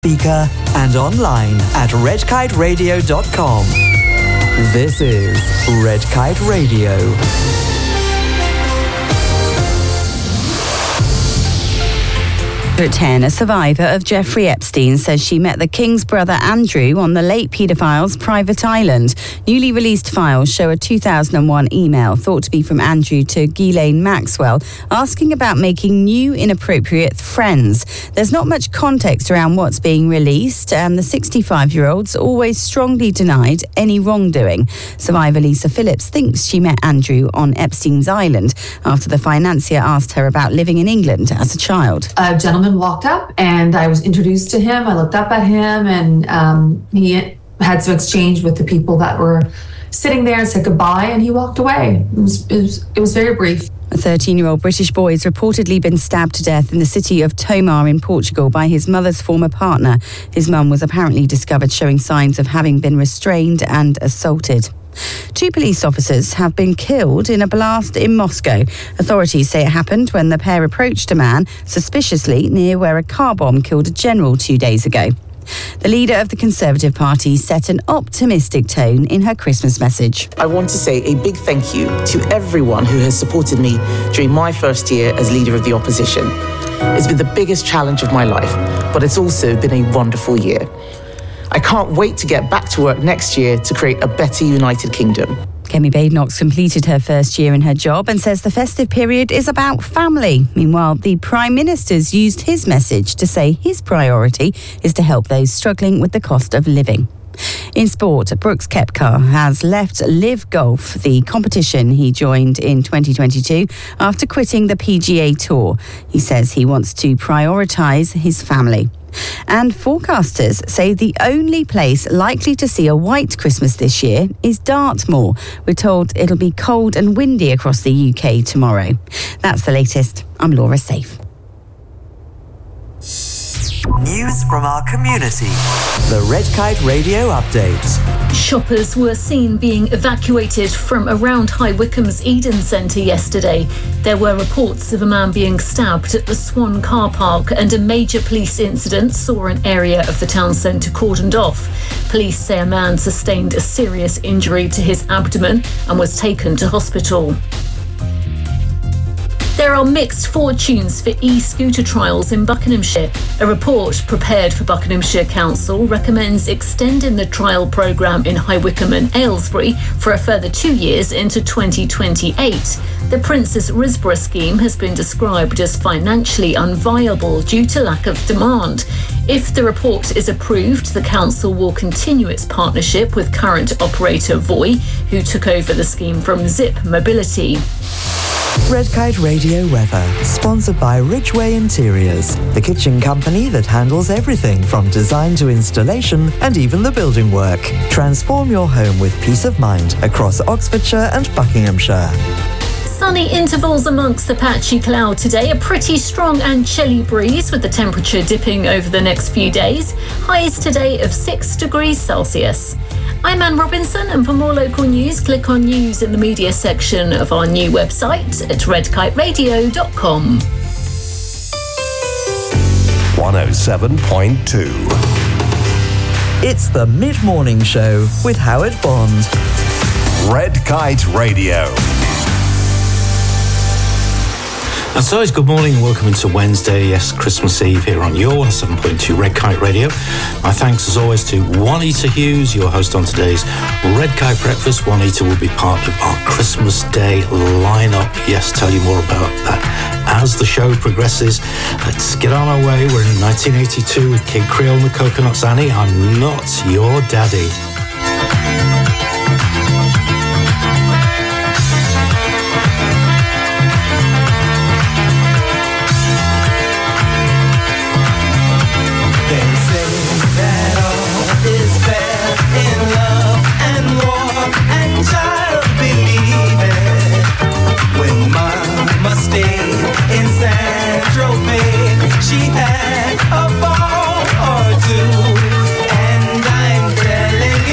speaker and online at redkiteradio.com. This is Red Kite Radio. At 10, a survivor of Jeffrey Epstein says she met the King's brother Andrew on the late paedophile's private island. Newly released files show a 2001 email thought to be from Andrew to Ghislaine Maxwell asking about making new inappropriate friends. There's not much context around what's being released, and the 65-year-old's always strongly denied any wrongdoing. Survivor Lisa Phillips thinks she met Andrew on Epstein's island after the financier asked her about living in England as a child. A gentleman walked up and I was introduced to him. I looked up at him and he had some exchange with the people that were sitting there and said goodbye, and he walked away. It was very brief. A 13-year-old British boy has reportedly been stabbed to death in the city of Tomar in Portugal by his mother's former partner. His mum was apparently discovered showing signs of having been restrained and assaulted. 2 police officers have been killed in a blast in Moscow. Authorities say it happened when the pair approached a man suspiciously near where a car bomb killed a general 2 days ago. The leader of the Conservative Party set an optimistic tone in her Christmas message. I want to say a big thank you to everyone who has supported me during my first year as leader of the opposition. It's been the biggest challenge of my life, but it's also been a wonderful year. I can't wait to get back to work next year to create a better United Kingdom. Kemi Badenoch completed her first year in her job and says the festive period is about family. Meanwhile, the Prime Minister's used his message to say his priority is to help those struggling with the cost of living. In sport, Brooks Koepka has left Live Golf, the competition he joined in 2022, after quitting the PGA Tour. He says he wants to prioritise his family. And forecasters say the only place likely to see a white Christmas this year is Dartmoor. We're told it'll be cold and windy across the UK tomorrow. That's the latest. I'm Laura Safe. News from our community. The Red Kite Radio Update. Shoppers were seen being evacuated from around High Wycombe's Eden Centre yesterday. There were reports of a man being stabbed at the Swan car park, and a major police incident saw an area of the town centre cordoned off. Police say a man sustained a serious injury to his abdomen and was taken to hospital. There are mixed fortunes for e-scooter trials in Buckinghamshire. A report prepared for Buckinghamshire Council recommends extending the trial programme in High Wycombe and Aylesbury for a further 2 years into 2028. The Princess Risborough scheme has been described as financially unviable due to lack of demand. If the report is approved, the council will continue its partnership with current operator Voi, who took over the scheme from Zip Mobility. Red Kite Radio weather, sponsored by Ridgeway Interiors, the kitchen company that handles everything from design to installation and even the building work. Transform your home with peace of mind across Oxfordshire and Buckinghamshire. Sunny intervals amongst the patchy cloud today, a pretty strong and chilly breeze with the temperature dipping over the next few days. Highs today of 6 degrees Celsius. I'm Anne Robinson, and for more local news, click on News in the Media section of our new website at redkiteradio.com. 107.2. It's the Mid-Morning Show with Howard Bond. Red Kite Radio. And so it's good morning and welcome into Wednesday, yes, Christmas Eve here on your 107.2 Red Kite Radio. My thanks as always to Juanita Hughes, your host on today's Red Kite Breakfast. Juanita will be part of our Christmas Day lineup. Yes, tell you more about that as the show progresses. Let's get on our way. We're in 1982 with Kid Creole and the Coconuts. Annie, I'm not your daddy. She had a ball or two, and I'm telling you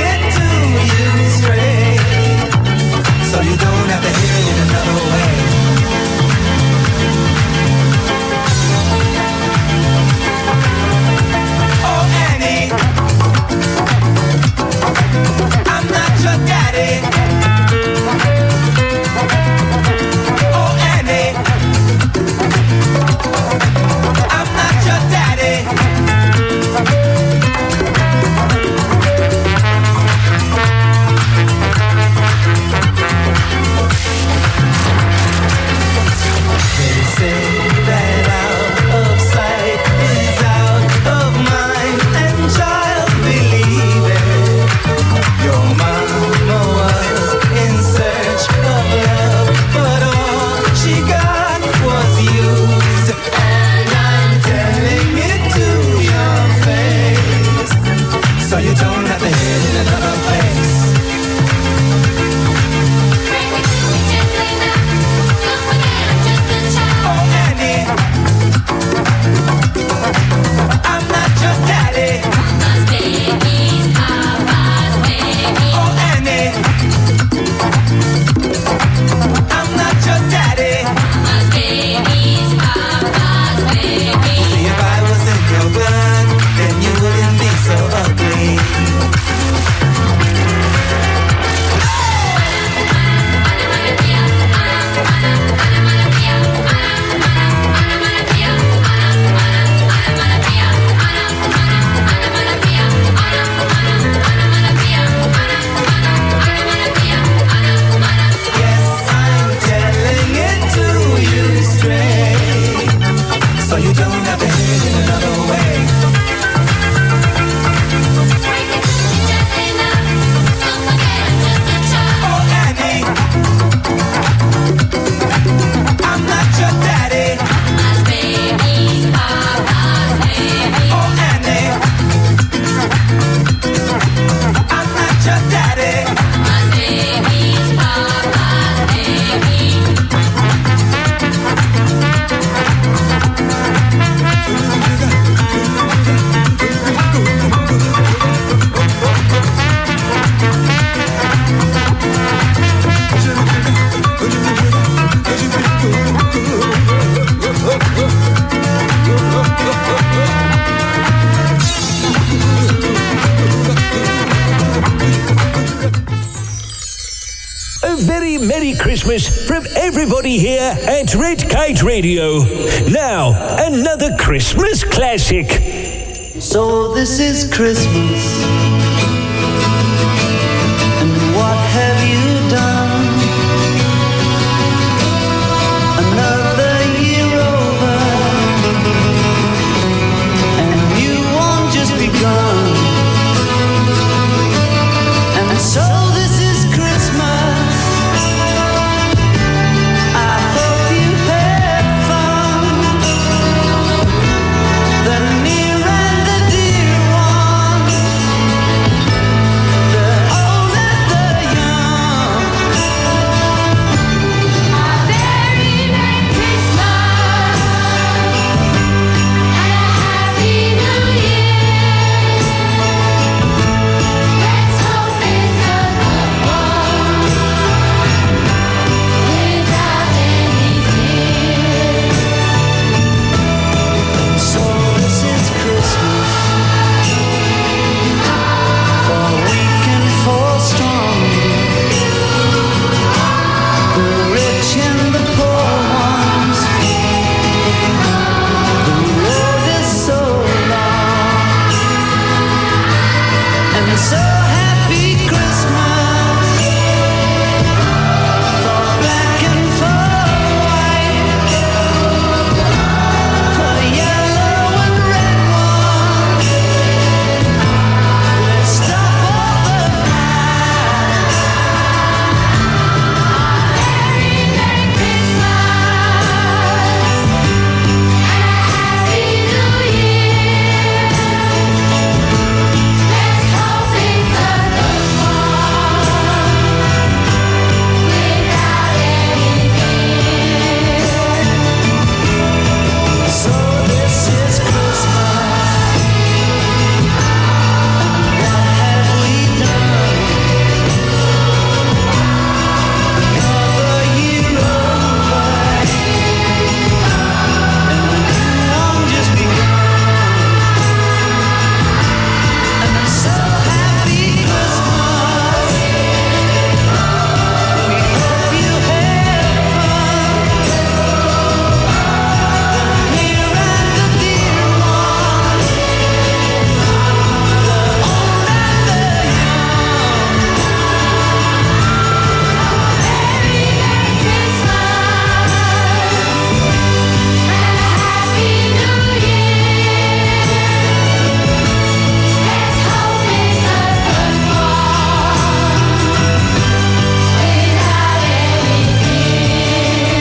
Merry Christmas from everybody here at Red Kite Radio. Now, another Christmas classic. So this is Christmas, and what have you done? Another year over, and you won't just begun. And so this is Christmas. I hope you had fun. The near and the dear ones, the old and the young. A very Merry Christmas and a Happy New Year. Let's hope it's a good one without any fear. So this is Christmas, for weak and for strong, the rich and the poor ones. The road is so long, and so happy Christmas for black and for white, for yellow and red ones. Let's stop all the fights. Very Merry Christmas and a Happy New Year. Let's hope it's a good one without any fear. So this is Christmas, and what have we done? Another year over, and the new one just begun. And I'm so happy Christmas. We hope you had fun. The near and the dear ones, the old and the young. Very Merry Christmas and a Happy New Year. Let's hope it's a good one without any fear.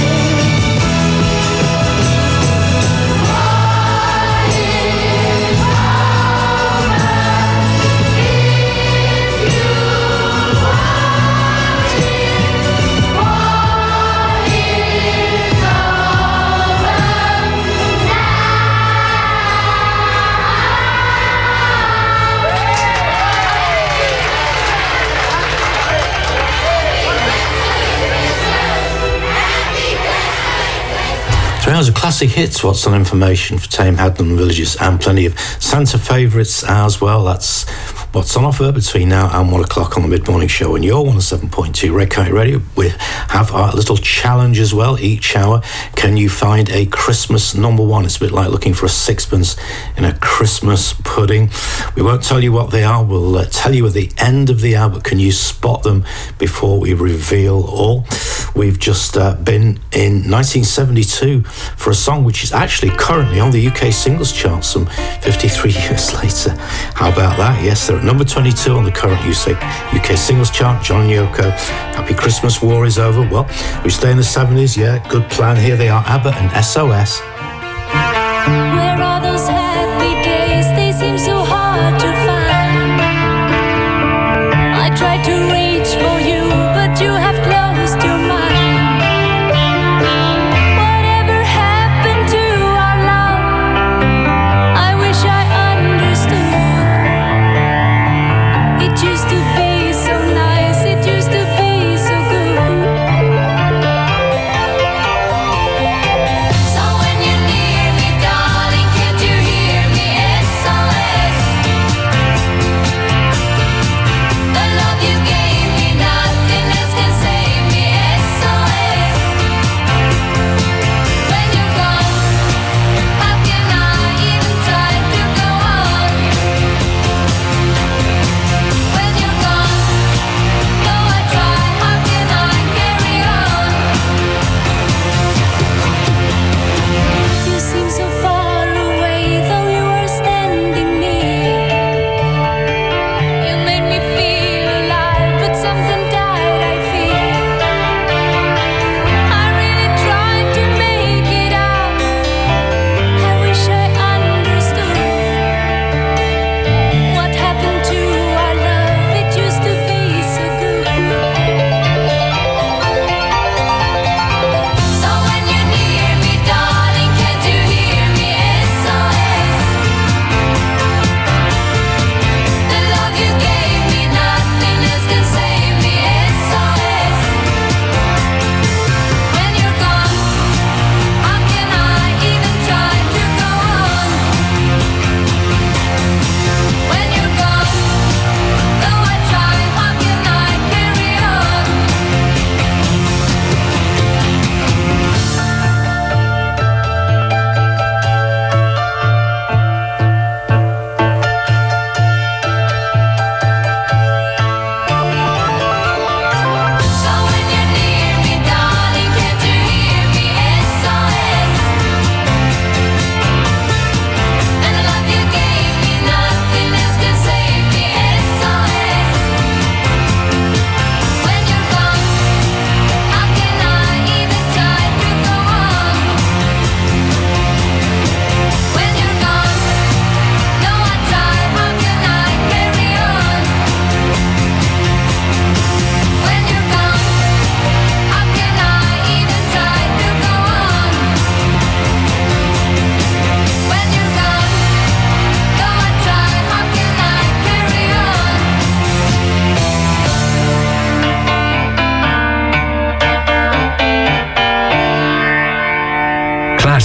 Three hours of classic hits, what's on information for Tame Hadnam villages, and plenty of Santa favourites as well. That's what's on offer between now and 1 o'clock on the mid-morning show. And you're 107.2 Red Kite Radio. We have our little challenge as well each hour. Can you find a Christmas number one? It's a bit like looking for a sixpence in a Christmas pudding. We won't tell you what they are. We'll tell you at the end of the hour, but can you spot them before we reveal all? We've just been in 1972 for a song which is actually currently on the UK singles chart some 53 years later. How about that? Yes, they're at number 22 on the current UK singles chart. John and Yoko, Happy Christmas, War is Over. Well, we stay in the 70s, yeah, good plan. Here they are, ABBA and SOS. Where are those happy days? They seem so hard to find. I tried to reach for you, but you have closed your mind. Whatever happened to our love? I wish I understood. It used to be so nice, it used to be so good. So when you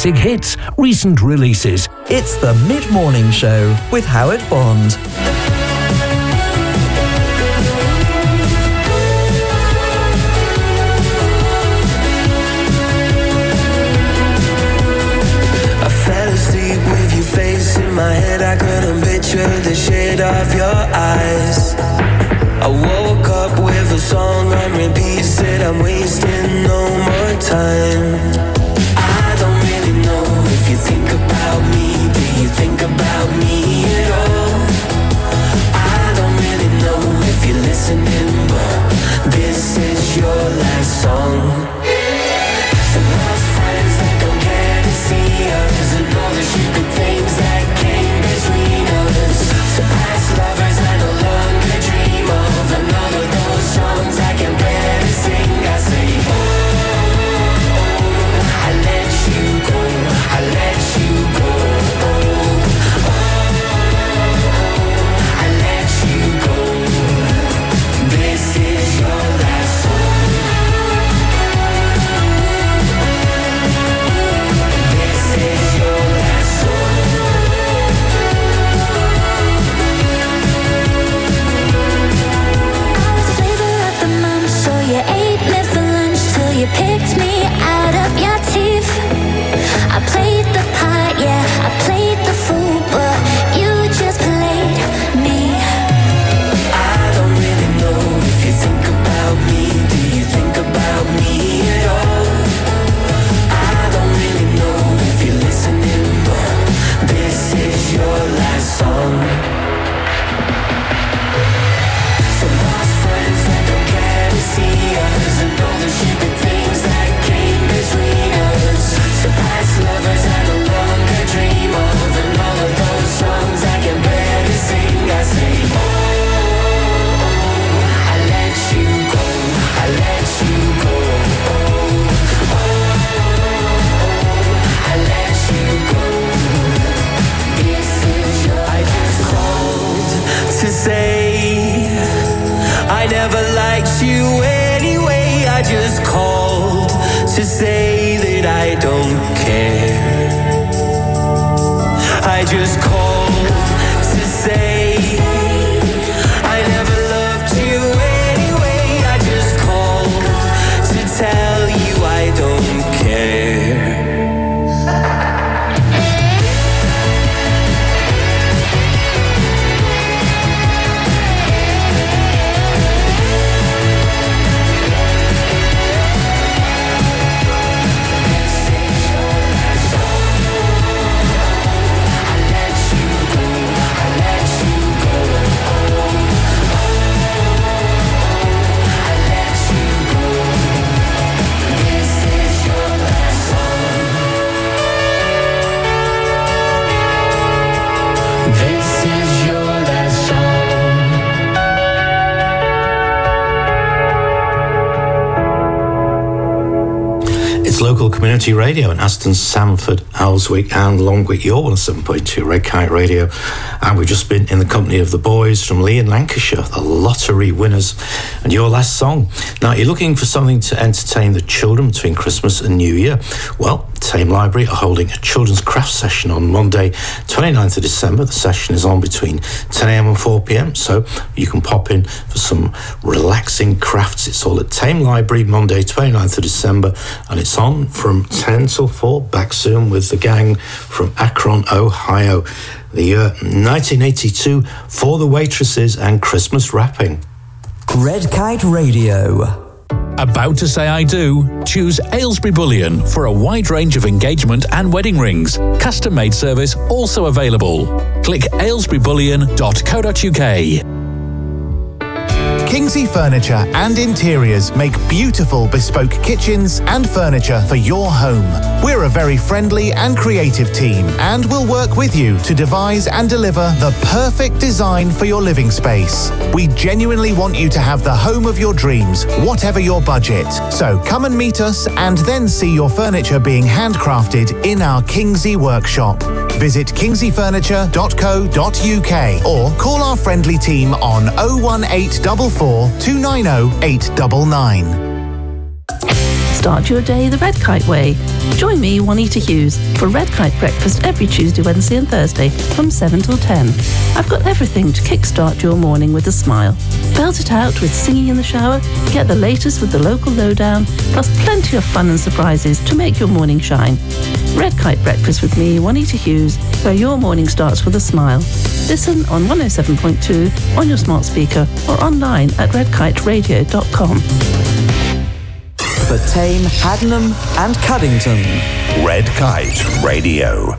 classic hits, recent releases. It's the Mid-Morning Show with Howard Bond. I fell asleep with your face in my head. I couldn't picture the shade of your eyes. I woke up with a song on repeat, said I'm wasting no more time. I don't really know if you think about me. Do you think about me at all? I don't really know if you're listening, but this is your last song. Some lost friends that don't care to see us, and all the stupid things that came between us. Some past lovers I no longer dream of, and all of those songs I can barely sing. I say, oh, I let you go, I let you go. Oh, I let you go. This is your last song. This is your last song. I was flavor of the month, so you ate me for lunch till you picked me out of your teeth. I played the part, yeah, I played the fool, but you just played me. I don't really know if you think about me. Do you think about me at all? I don't really know if you're listening, but this is your last song. Some lost friends that don't care to see us, and all the stupid things that came between us. Some past lovers I no longer dream of, and all of those songs I can barely sing. I say, oh, I let you go, I let you go. Oh, I let you go. This is your. I just called to say I never liked you anyway. I just called to say that I don't care. I just called to say I never loved you anyway. I just called to tell you I don't care. Local community radio in Aston, Sandford, Ellswick and Longwick. You're on 7.2 Red Kite Radio, and we've just been in the company of the boys from Lee in Lancashire, the lottery winners, and your last song. Now, you're looking for something to entertain the children between Christmas and New Year. Well, Tame Library are holding a children's craft session on Monday 29th of December. The session is on between 10am and 4pm, so you can pop in for some relaxing crafts. It's all at Tame Library, Monday 29th of December, and it's on from 10 till 4. Back soon with the gang from Akron, Ohio. The year 1982 for the waitresses and Christmas wrapping. Red Kite Radio. About to say I do? Choose Aylesbury Bullion for a wide range of engagement and wedding rings. Custom-made service also available. Click aylesburybullion.co.uk. Kingsley Furniture and Interiors make beautiful bespoke kitchens and furniture for your home. We're a very friendly and creative team, and we'll work with you to devise and deliver the perfect design for your living space. We genuinely want you to have the home of your dreams, whatever your budget. So come and meet us and then see your furniture being handcrafted in our Kingsley workshop. Visit kingsleyfurniture.co.uk or call our friendly team on 01844 290 899. Start your day the Red Kite way. Join me, Juanita Hughes, for Red Kite breakfast every Tuesday, Wednesday and Thursday from 7 till 10. I've got everything to kickstart your morning with a smile. Belt it out with singing in the shower, get the latest with the local lowdown, plus plenty of fun and surprises to make your morning shine. Red Kite breakfast with me, Juanita Hughes, where your morning starts with a smile. Listen on 107.2 on your smart speaker or online at redkiteradio.com. For Tame, Haddenham and Cuddington. Red Kite Radio.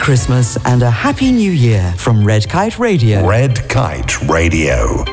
Christmas and a Happy New Year from Red Kite Radio. Red Kite Radio.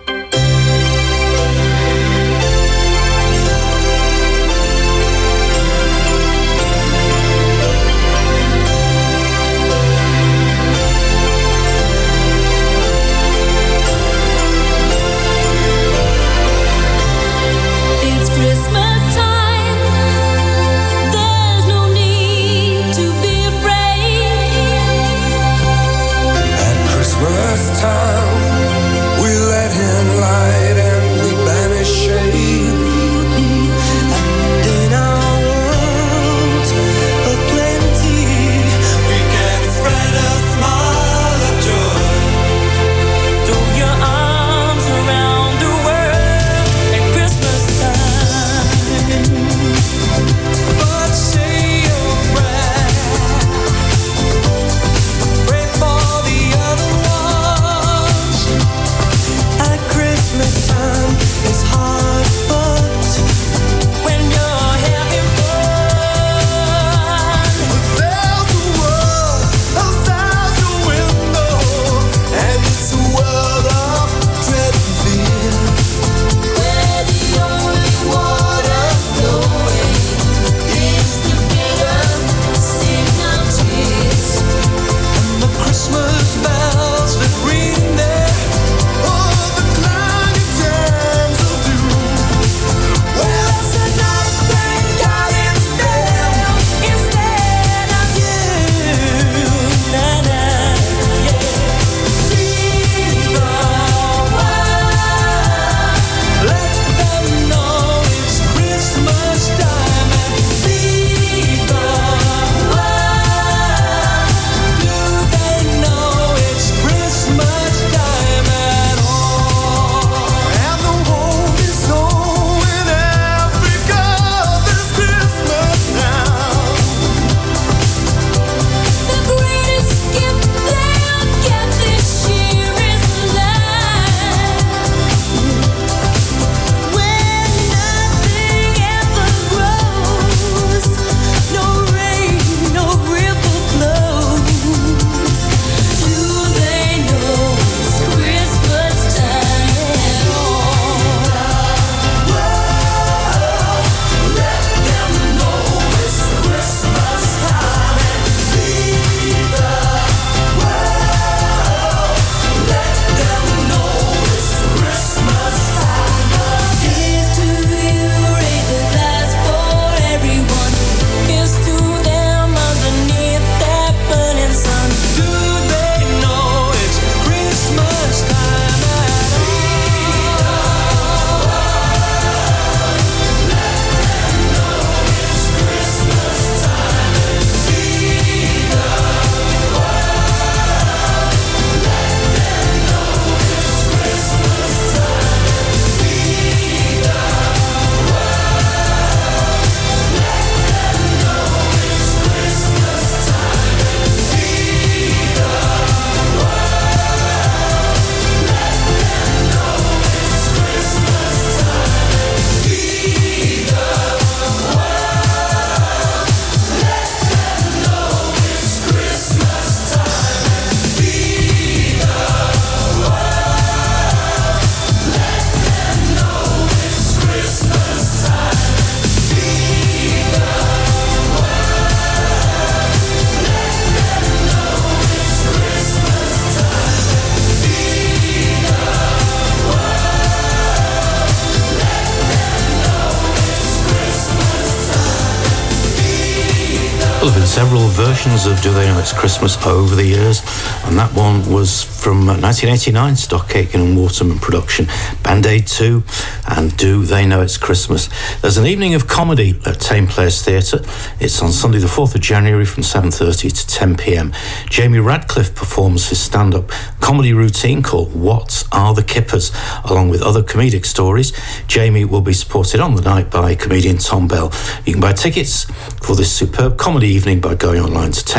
Well, there have been several versions of Do They Know It's Christmas over the years, and that one was from 1989, Stock Aitken and Waterman production, Band-Aid 2 and Do They Know It's Christmas. There's an evening of comedy at Tame Players Theatre. It's on Sunday the 4th of January from 7:30 to 10 p.m. Jamie Radcliffe performs his stand-up comedy routine called What Are the Kippers, along with other comedic stories. Jamie will be supported on the night by comedian Tom Bell. You can buy tickets for this superb comedy evening by going online to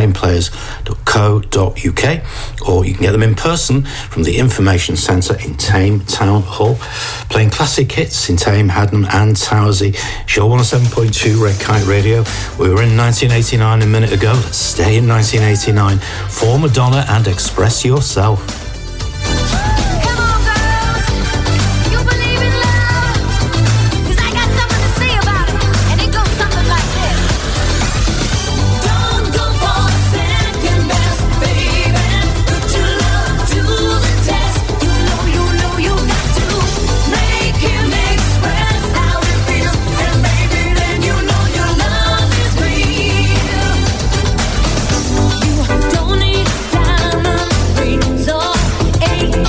tameplayers.co.uk, or you can get them in person from the Information Centre in Tame Town Hall. playing classic hits in Tame, Haddam and Towersey. Show 107.2 Red Kite Radio. We were in 1989 a minute ago. Let's stay in 1989 for Madonna and Express Yourself. Don't need diamond rings or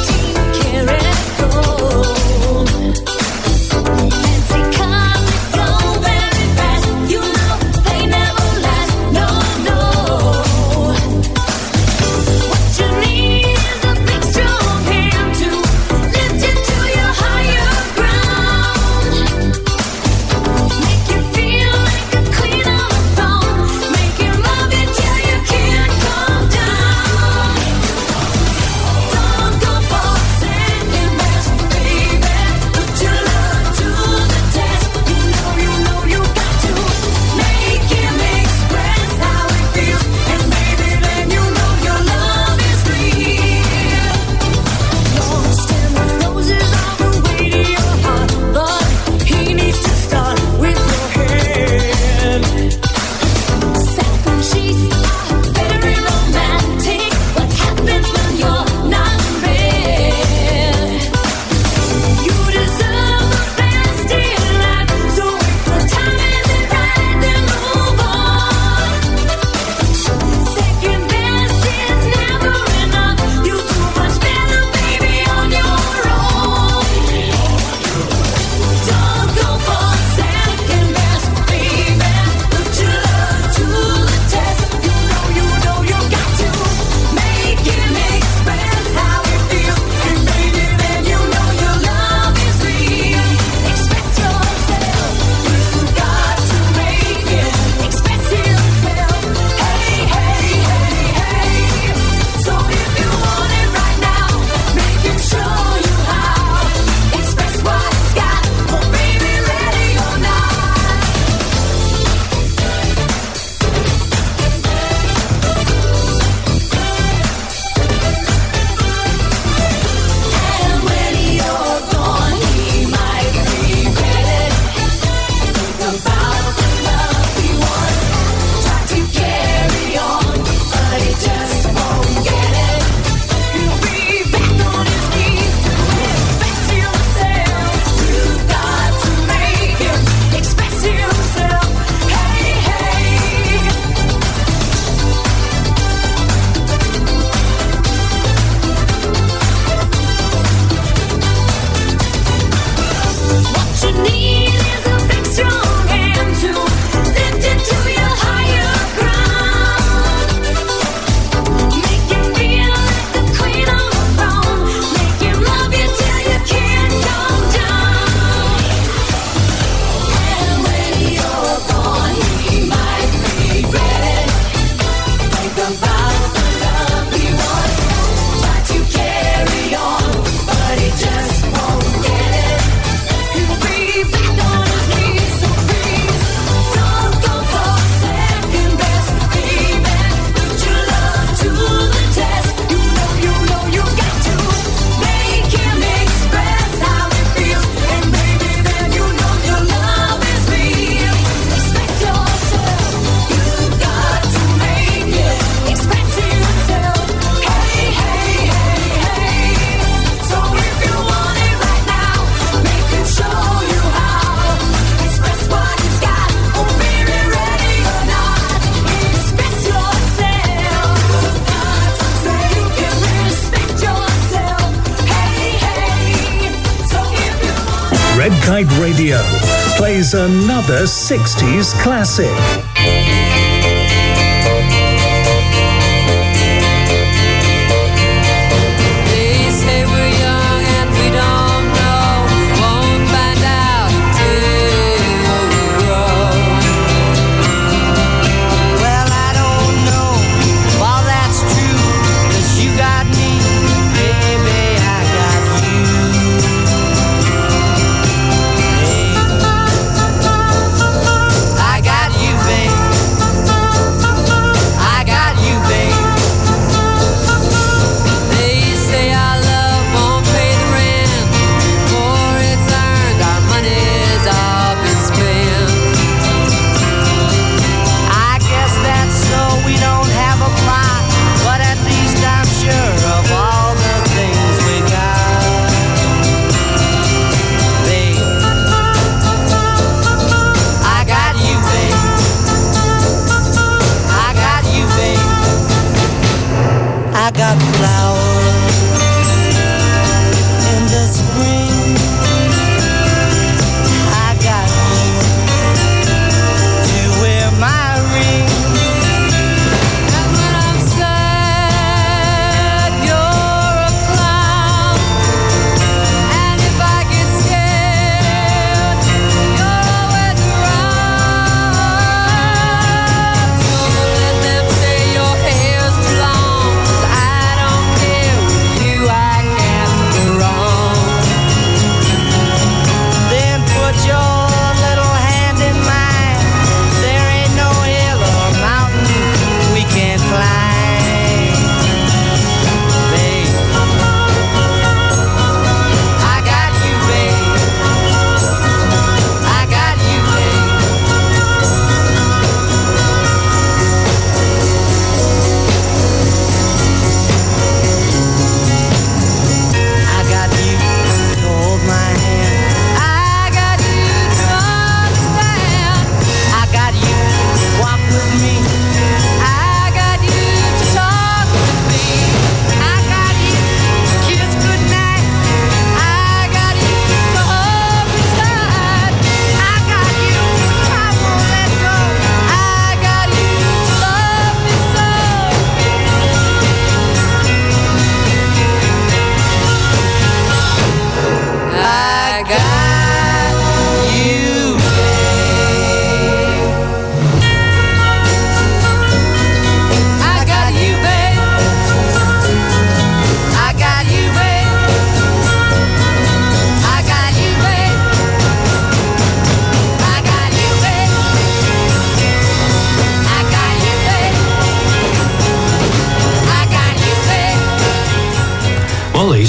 Red Kite Radio plays another 60s classic.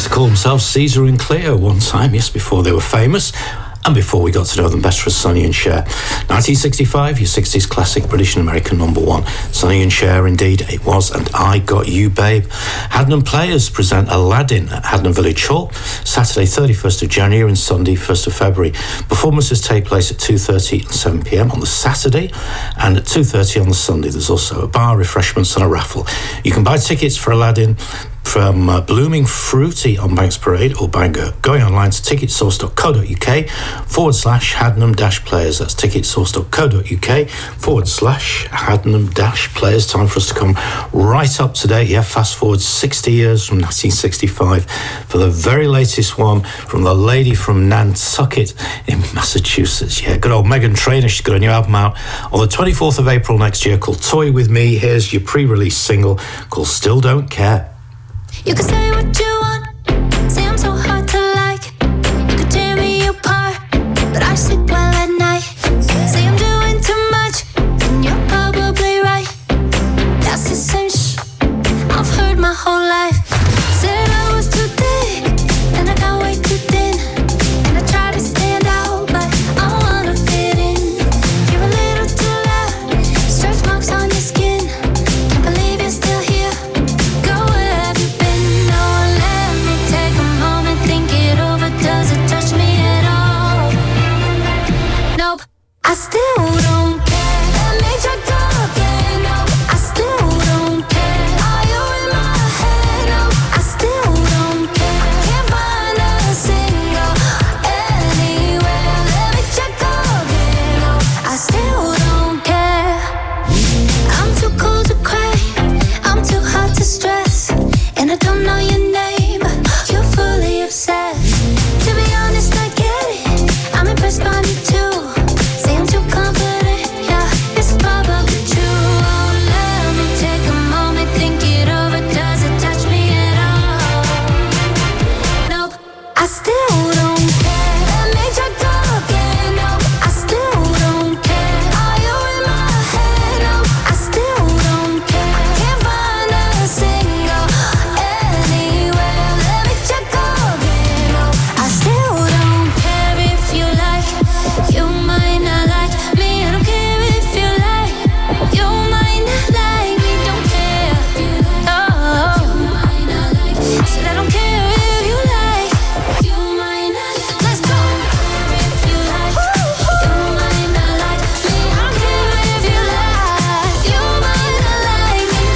used to call themselves Caesar and Cleo one time, yes, before they were famous. And before we got to know them best for Sonny and Cher. 1965, your 60s classic British and American #1. Sonny and Cher, indeed, it was, and I Got You, Babe. Haddenham Players present Aladdin at Haddenham Village Hall, Saturday 31st of January and Sunday 1st of February. Performances take place at 2:30 and 7pm on the Saturday, and at 2:30 on the Sunday. There's also a bar, refreshments and a raffle. You can buy tickets for Aladdin from Blooming Fruity on Banks Parade or by going online to ticketsource.co.uk/Haddenham-Players. That's ticketsource.co.uk/Haddenham-Players. Time for us to come right up to date. Yeah, fast forward 60 years from 1965 for the very latest one from the lady from Nantucket in Massachusetts. Yeah, good old Meghan Trainor. She's got a new album out on the 24th of April next year called Toy With Me. Here's your pre-release single called Still Don't Care. You can say what you want, say I'm so hard to like. You could tear me apart, but I sleep well at night. Say I'm doing too much, and you're probably right. That's the same I've heard my whole life. Said I was too thick, and I got way too thin. And I try to stand out, but I wanna fit in. You're a little too loud, stretch marks on your skin. Can't believe you're still here. Go where have you been? No, let me take a moment, think it over. Does it touch me at all? Nope, I still don't care. Let me try go again. Nope, I still don't care. Are you in my head? Nope, I still don't care. Can't find a single anywhere. Let me try go again. Nope, I still don't care. I'm too cold to cry, I'm too hot to stress, and I don't know your name, but you're fully obsessed. To be honest, I get it, I'm impressed by me too. Say I'm too confident, yeah, it's probably true. Oh, let me take a moment, think it over. Does it touch me at all? Nope, I still don't care. Let me try go again. Nope, I still don't care. Are you in my head? Nope, I still don't care. Can't find a single anywhere. Let me try go again. Nope, I still don't care if you like. You might not like me. I don't care if you like. You might not like me. Don't care. Oh, said I don't care if you like. You might not. Let's go. If you like, you might not like me. I don't care if you like. You might not like me.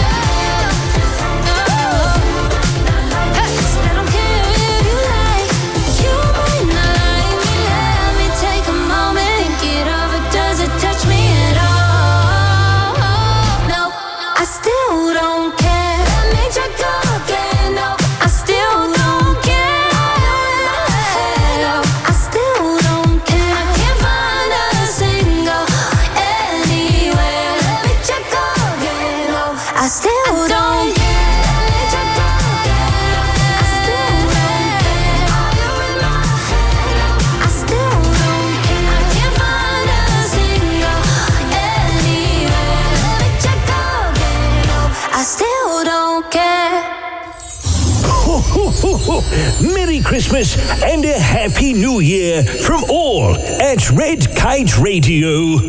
Hey, said I don't care if you like. You might not like me. Let me take a moment, think it over. Does it touch me at all? No, I still don't care. Let me try go again. No, I still don't care. No, I still don't care. I can't find a single anywhere. Let me try go again. No, I still don't care. Let me try go again. I still don't care. Are you in my head? No, I still don't care. I can't find a single anywhere. Let me try go again. No, I still don't care. Ho, ho, ho, ho. Merry Christmas and a Happy New Year from all at Red Kite Radio.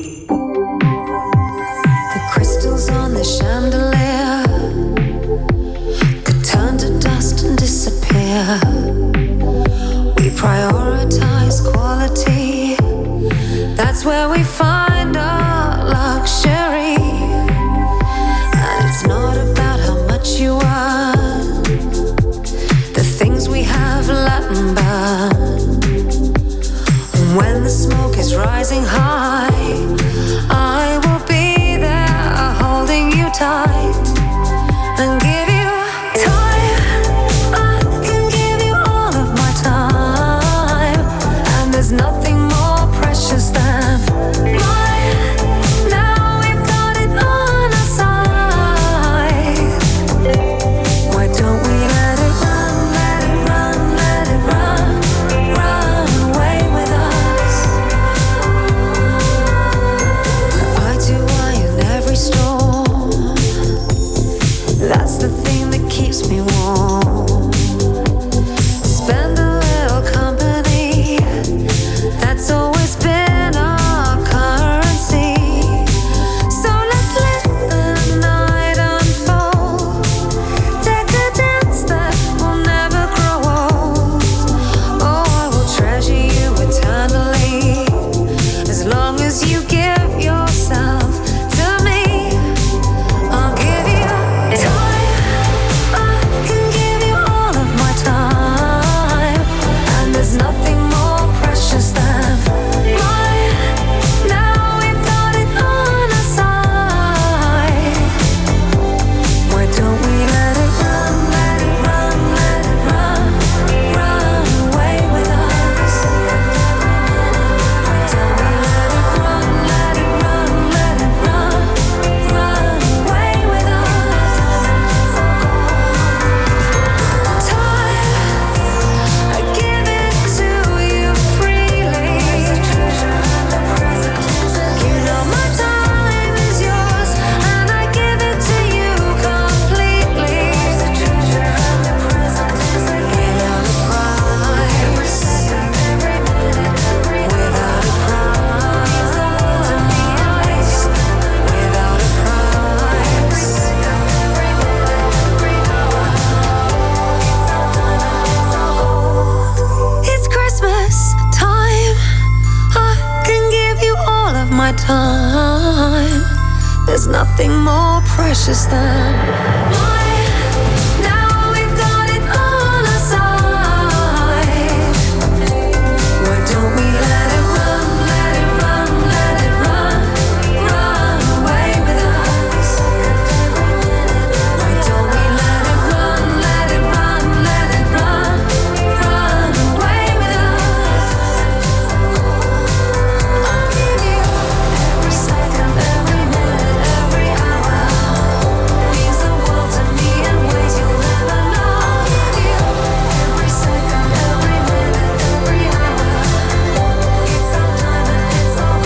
The crystals on the chandelier could turn to dust and disappear. We prioritize quality. That's where we find our luxury. And it's not about how much you earn. The things we have let them burn. And when the smoke is rising high, I will be there holding you tight and give you time. I can give you all of my time, and there's nothing more precious than mine. Now we've got it on our side. Why don't we let it run, let it run, let it run, run away with us? time. There's nothing more precious than mine. Now we've got it on our side. Why don't we let it run, let it run, let it run, run away with us? Why don't we let it run, let it run, let it run, run away with us? I'll give you every second, every minute, every hour. Means the world to me in ways you'll never know. I'll give you every second, every minute, every hour. It's our time and it's our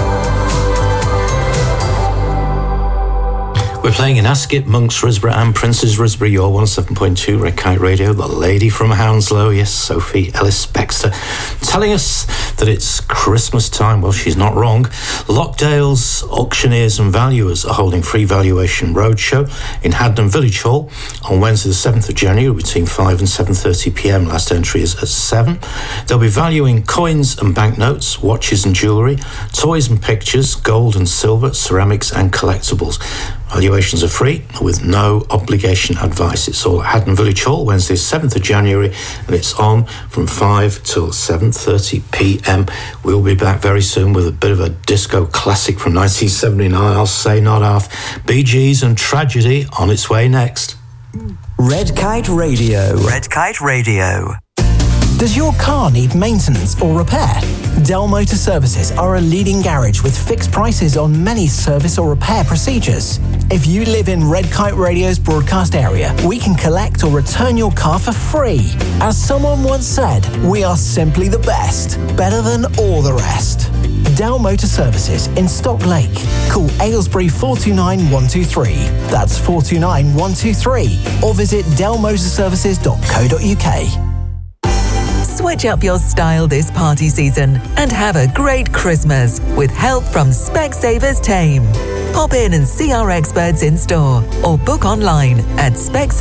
We're playing in Ascot, Monks, Risborough and Princes Risborough, your 107.2 Red Kite Radio. The lady from Hounslow, yes, Sophie Ellis-Bextor, telling us that it's Christmas time. Well, she's not wrong. Lockdale's auctioneers and valuers are holding free valuation roadshow in Hadnam Village Hall on Wednesday the 7th of January between 5 and 7:30pm. Last entry is at 7. They'll be valuing coins and banknotes, watches and jewellery, toys and pictures, gold and silver, ceramics and collectibles. Valuations are free with no obligation advice. It's all at Hadnam Village Hall, Wednesday 7th of January, and it's on from 5 till 7:30pm. We'll be back very soon with a bit of a disco classic from 1979. I'll say not half. Bee Gees and Tragedy on its way next. Red Kite Radio. Red Kite Radio. Does your car need maintenance or repair? Dell Motor Services are a leading garage with fixed prices on many service or repair procedures. If you live in Red Kite Radio's broadcast area, we can collect or return your car for free. As someone once said, we are simply the best, better than all the rest. Dell Motor Services in Stock Lake. Call Aylesbury 429 123. That's 429 123. Or visit dellmotorservices.co.uk. Switch up your style this party season and have a great Christmas with help from Specsavers Tame. Pop in and see our experts in store or book online at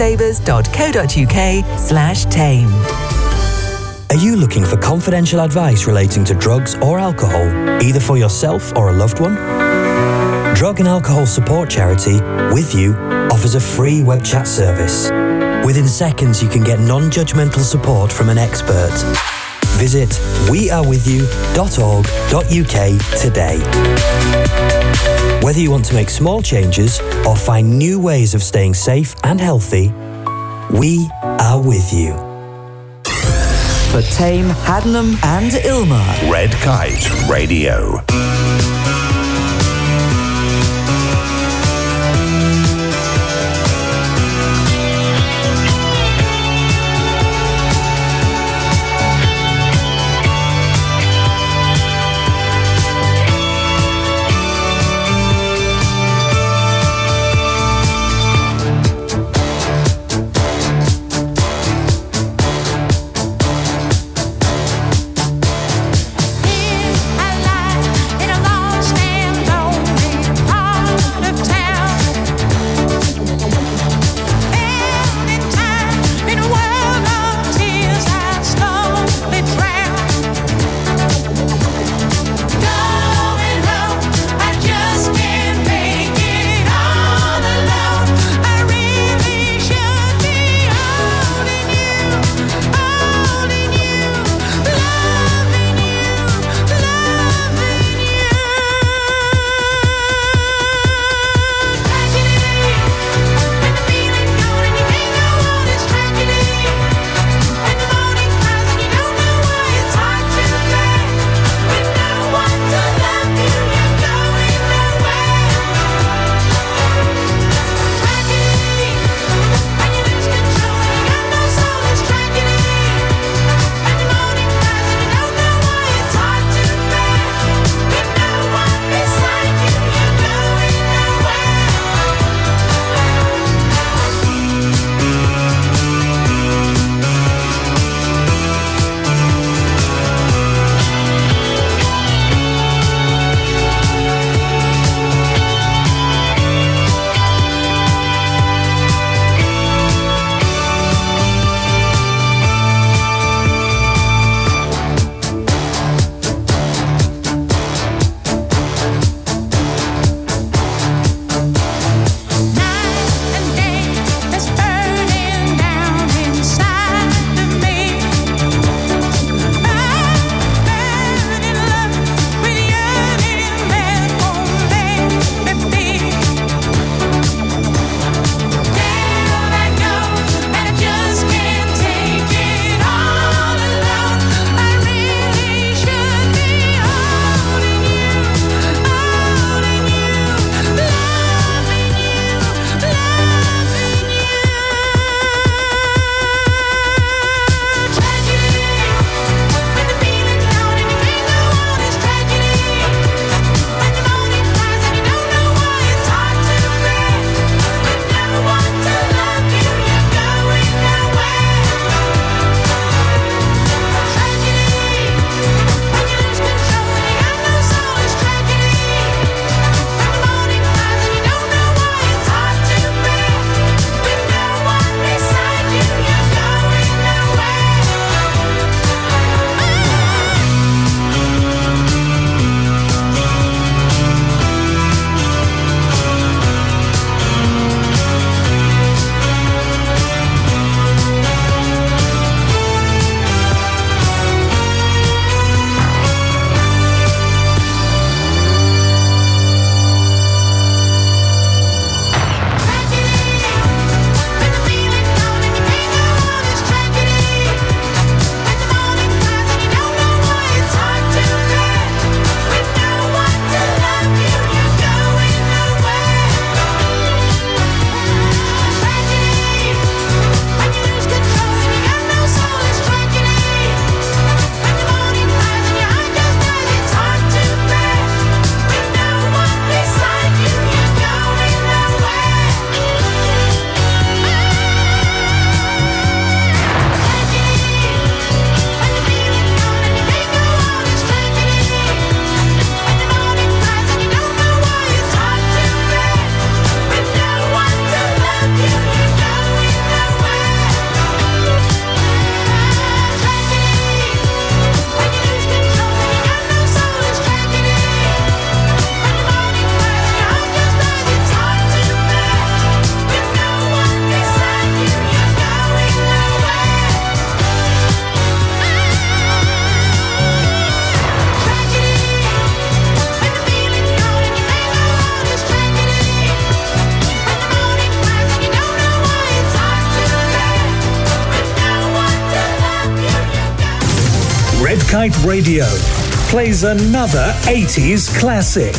specsavers.co.uk/tame. Are you looking for confidential advice relating to drugs or alcohol, either for yourself or a loved one? Drug and Alcohol Support Charity, With You, offers a free web chat service. Within seconds, you can get non-judgmental support from an expert. Visit wearewithyou.org.uk today. Whether you want to make small changes or find new ways of staying safe and healthy, we are with you. For Tame, Hadnam and Ilma. Red Kite Radio. In a Kite Radio plays another 80s classic.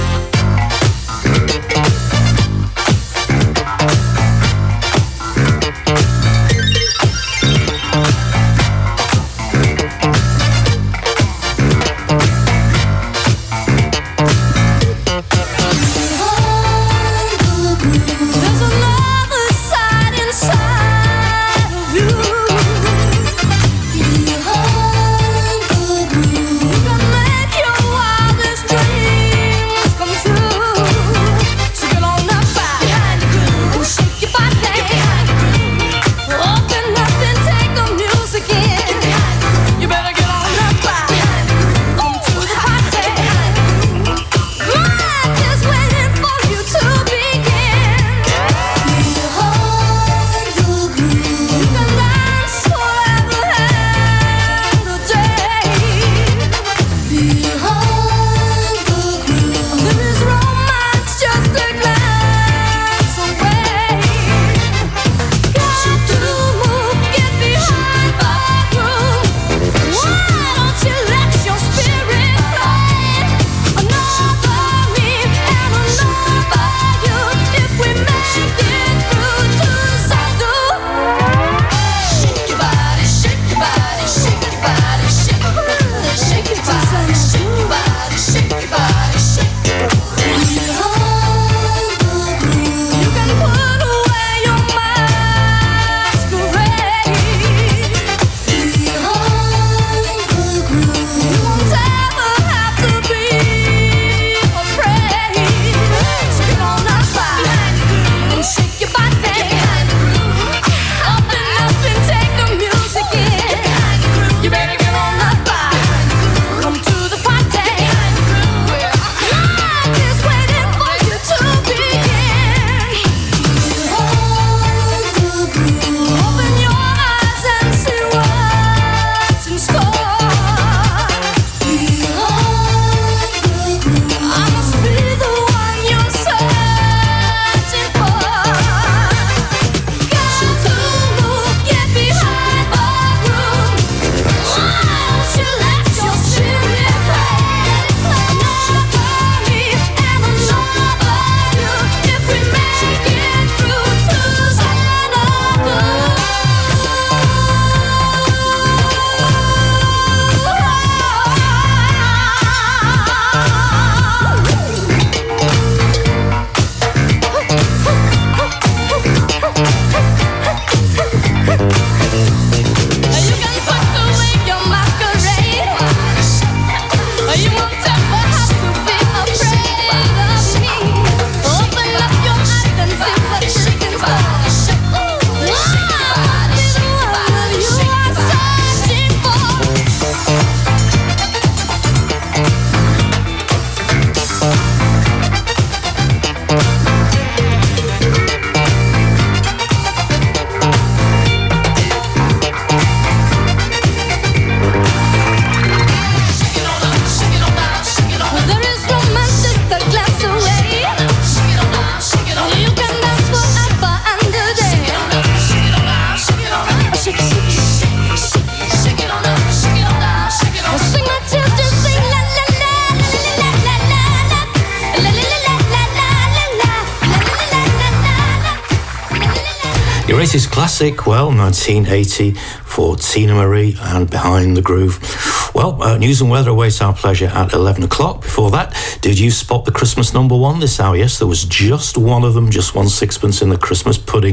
Your 80s classic, well, 1980 for Tina Marie and Behind the Groove. Well, news and weather awaits our pleasure at 11 o'clock. Before that, did you spot the Christmas number one this hour? Yes, there was just one of them, just one sixpence in the Christmas pudding.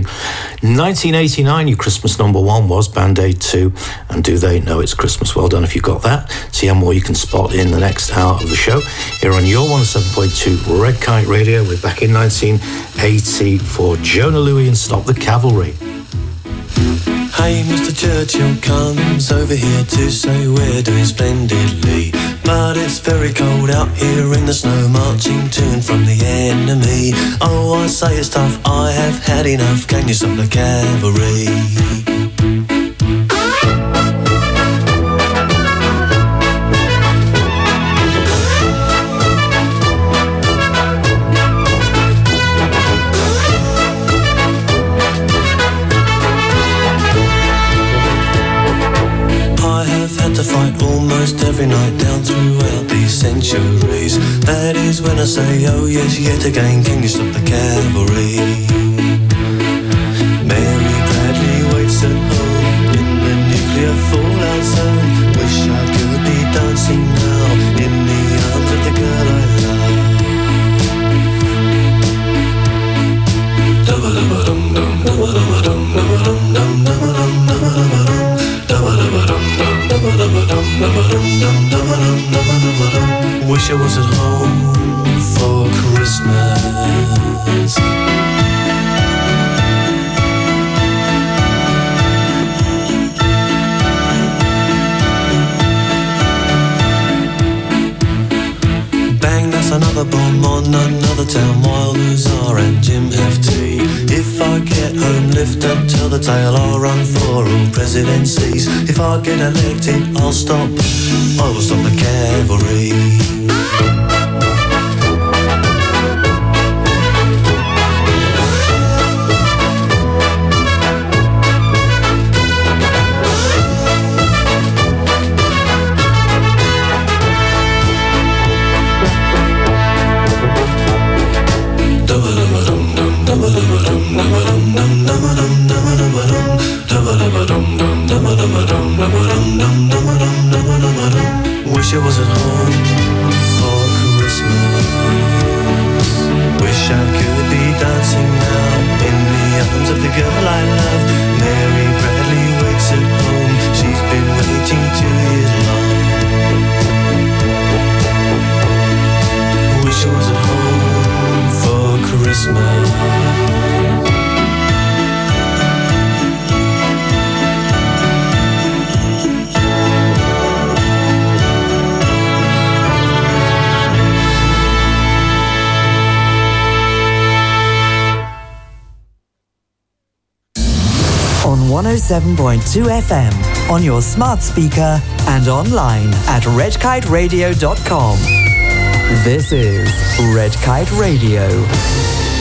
1989, your Christmas number one was Band Aid 2, and Do They Know It's Christmas? Well done if you got that. See how more you can spot in the next hour of the show. Here on your 107.2 Red Kite Radio, we're back in 1980 for Jonah Louie and Stop the Cavalry. Hey, Mr. Churchill comes over here to say we're doing splendidly, but it's very cold out here in the snow, marching to and from the enemy. Oh, I say it's tough, I have had enough, can you stop the cavalry? centuries. That is when I say, oh yes, yet again, can you stop the cavalry? Mary Bradley waits at home in the nuclear fallout zone. Wish I could be dancing now in the arms of the girl I love. Wish I was at home for Christmas. Bang, that's another bomb on another town while Luzar and Jim have tea. If I get home, lift up, tell the tale, I'll run for all presidencies. If I get elected, I will stop the cavalry. Wish I was at home for Christmas. Wish I could be dancing now in the arms of the girl I love. Mary Bradley waits at home. She's been waiting 2 years long. Wish I was at home for Christmas. On 107.2 FM, on your smart speaker and online at redkiteradio.com. This is Red Kite Radio.